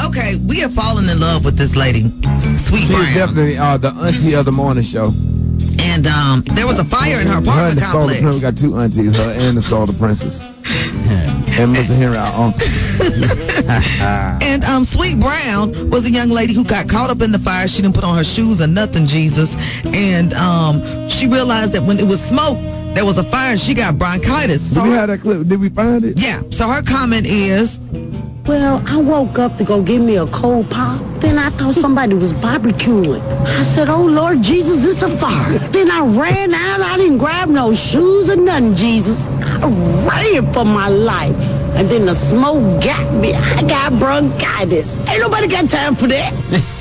Okay, we have fallen in love with this lady, Sweet Brown. She's definitely the auntie of the morning show. And there was a fire in her apartment complex. We got two aunties, her and the Solar Princess. And Mr. Henry, our uncle. And Sweet Brown was a young lady who got caught up in the fire. She didn't put on her shoes or nothing, Jesus. And she realized that when it was smoke, there was a fire and she got bronchitis. So Did we have that clip? Did we find it? Yeah. So her comment is, well, I woke up to go get me a cold pop. Then I thought somebody was barbecuing. I said, oh, Lord Jesus, it's a fire. Then I ran out. I didn't grab no shoes or nothing, Jesus. I ran for my life. And then the smoke got me. I got bronchitis. Ain't nobody got time for that.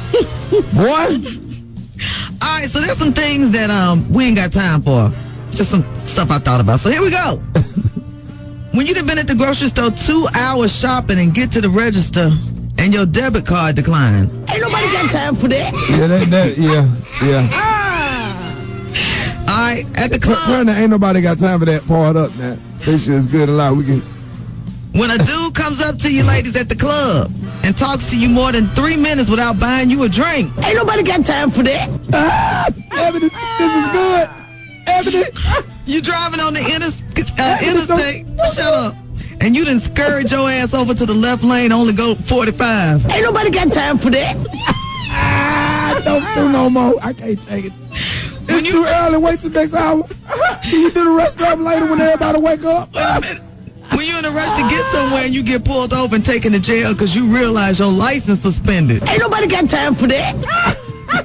What? All right, so there's some things that we ain't got time for. Just some stuff I thought about. So here we go. When you've been at the grocery store 2 hours shopping and get to the register and your debit card declined. Ain't nobody got time for that. Yeah. All right, at the club. Turn the ain't nobody got time for that part up now. This shit is good a lot. We can. When a dude comes up to you ladies at the club and talks to you more than 3 minutes without buying you a drink. Ain't nobody got time for that. Evidence, this is good. Evidence. You driving on the interstate. Shut up. And you done scurried your ass over to the left lane, only go 45. Ain't nobody got time for that. Don't do no more. I can't take it. It's too early. Wait till next hour. Can you do the rest of them later when everybody wake up? When you're in a rush to get somewhere and you get pulled over and taken to jail because you realize your license suspended. Ain't nobody got time for that.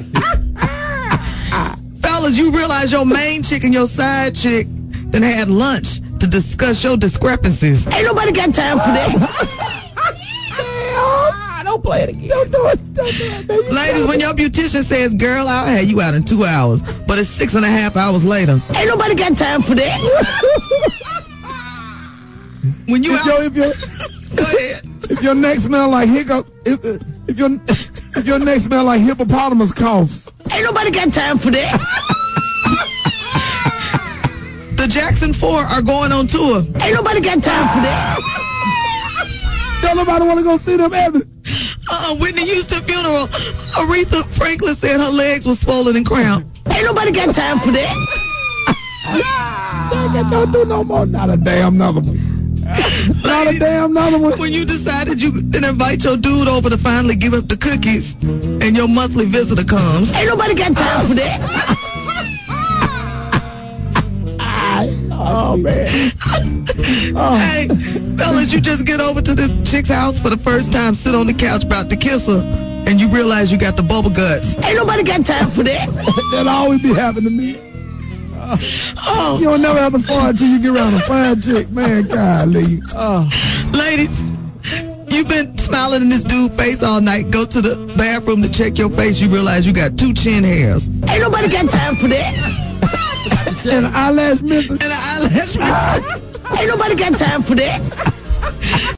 Fellas, you realize your main chick and your side chick then had lunch to discuss your discrepancies. Ain't nobody got time for that. Don't play it again. Don't do it. Don't do it, baby. Ladies, when your beautician says, girl, I'll have you out in 2 hours, but it's 6.5 hours later. Ain't nobody got time for that. When you go ahead. If your neck smell like if your neck smell like hippopotamus coughs. Ain't nobody got time for that. The Jackson 4 are going on tour. Ain't nobody got time for that. Don't nobody want to go see them, Evan. Whitney Houston funeral. Aretha Franklin said her legs were swollen and cramped. Ain't nobody got time for that. Don't do no more. Not a damn another one. Not a damn another one. When you decided you didn't invite your dude over to finally give up the cookies and your monthly visitor comes. Ain't nobody got time for that. Oh, man. Hey, fellas, you just get over to this chick's house for the first time, sit on the couch about to kiss her, and you realize you got the bubble guts. Ain't nobody got time for that. That'll always be happening to me. You don't never have a fun until you get around a fine chick. Man, golly. Ladies, you've been smiling in this dude's face all night. Go to the bathroom to check your face. You realize you got 2 chin hairs. Ain't nobody got time for that. And an eyelash missing. And an eyelash missing. Ain't nobody got time for that.